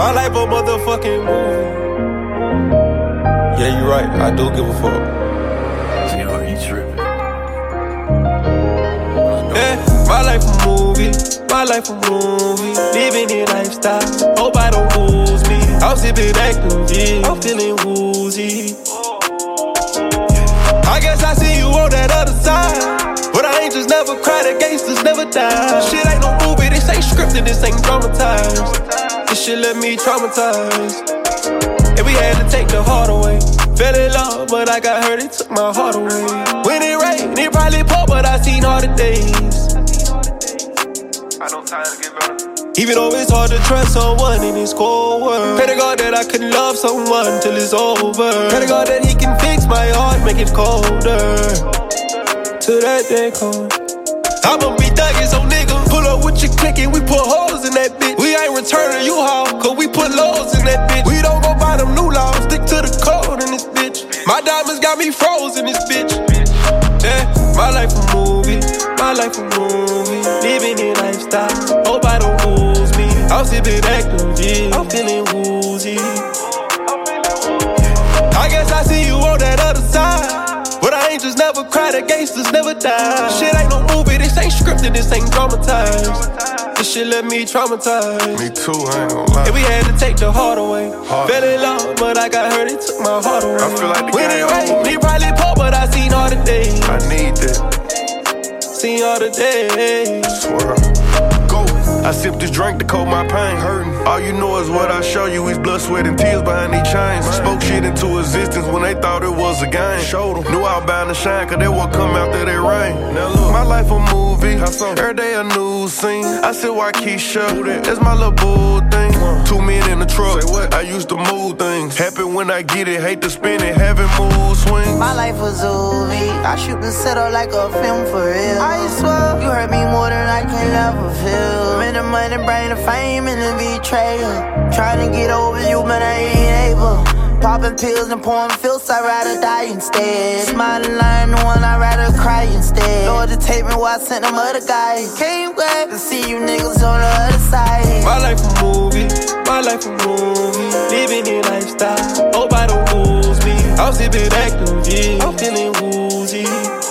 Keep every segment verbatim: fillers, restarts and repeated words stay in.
My life a motherfucking movie. Yeah, you right, I do give a fuck. See, are you tripping? Yeah, my life a movie, my life a movie. Living in lifestyle, hope I don't lose me. I'm sipping active, yeah, I'm feeling woozy. I guess I see you on that other side, but I ain't just never cried, the gangsters never die. Shit ain't no movie, this ain't scripted, this ain't dramatized. This shit left me traumatized, and we had to take the heart away. Fell in love, but I got hurt, it took my heart away. When it rained, it probably poured, but I seen harder days. I know time to get better. Even though it's hard to trust someone in this cold world, pray to God that I can love someone till it's over. Pray to God that he can fix my heart, make it colder, till that day comes. I'ma be thuggin' so nigga, pull up with your click and we put holes in that bitch. We ain't returning you how, cause we put lows in that bitch. We don't go by them new laws, stick to the code in this bitch. My diamonds got me froze in this bitch. Yeah, my life a movie, my life a movie. Living in lifestyle, hope I don't lose me. I'm sipping active, yeah, I'm feeling woozy. I guess I see you on that other side, but I ain't just never cried, the gangsters never die. Shit ain't no movie, this ain't scripted, this ain't dramatized. This shit left me traumatized. Me too, I ain't gon' lie. And we had to take the heart away. Heart. Fell in love, but I got hurt, it took my heart away. I feel like the when game it rained, it probably poured, but I seen all the days. I need that. Seen all the days. Swear. Go. I sip this drink to cope my pain. Hurting. All you know is what I show you is blood, sweat, and tears behind these chains. Spoke shit into existence when they thought it was a game. Showed them. Knew I was bound to shine, cause they would come after they rain. Now look, my life a movie. Every day a new scene. I said, why Keisha? That's my little boo thing. Two men in the truck. I used to move things. Happy when I get it, hate to spin it, having mood swings. My life was movie. I shoot the setup like a film for real. I swear, you hurt me more than I can ever feel. Man, the money, bring the fame, and the betrayal. Trying to get over you, but I ain't able. Popping pills and pouring filth, I'd rather die instead. Smiling, lying, the one I'd rather cry instead. Lord, to take me while I sent them other guys. Came glad to see you niggas on the other side. My life a movie, my life a movie. Living in lifestyle, hope I don't lose me. I'm sipping active, yeah, I'm feeling woozy.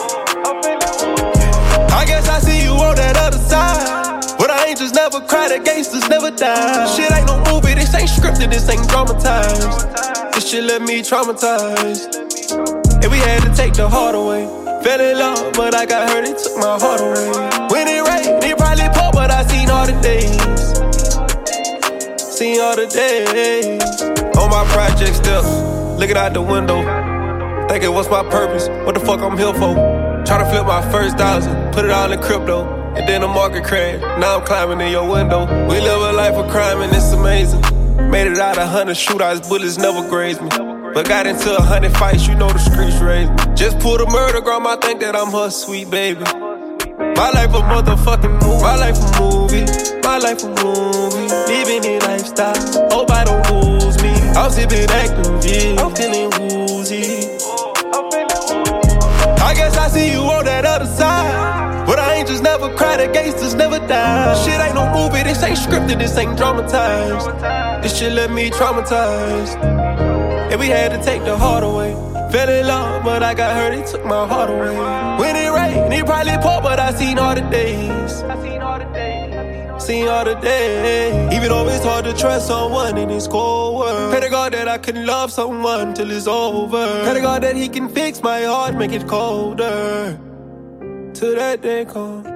I guess I see you on that other side, but I ain't just never cried, the gangsters never die. Shit ain't no movie, this ain't scripted, this ain't dramatized. This shit left me traumatized, and we had to take the heart away. Fell in love, but I got hurt, it took my heart away. When it rained, it probably poured, but I seen all the days. Seen all the days. On my project steps, looking out the window, thinking what's my purpose, what the fuck I'm here for. Tryna flip my first thousand, put it all in crypto, and then the market crashed, now I'm climbing in your window. We live a life of crime and it's amazing. Made it out a hundred shootouts, bullets never grazed me. But got into a hundred fights, you know the streets raised me. Just pulled a murder, grandma think that I'm her sweet baby. My life a motherfucking movie, my life a movie, my life a movie. Living in lifestyle, hope I don't lose me. I'm sipping active, yeah, I'm feeling woozy. I guess I see you on that other side, but I ain't just never cried, the gangsters never die. Shit ain't no movie, this ain't scripted, this ain't dramatized. This shit left me traumatized, and we had to take the heart away. Fell in love, but I got hurt, it took my heart away. When it rained, it probably poured, but I seen all the days. Seen all the days. Even though it's hard to trust someone in this cold world, pray to God that I can love someone till it's over. Pray to God that he can fix my heart, make it colder, till that day comes.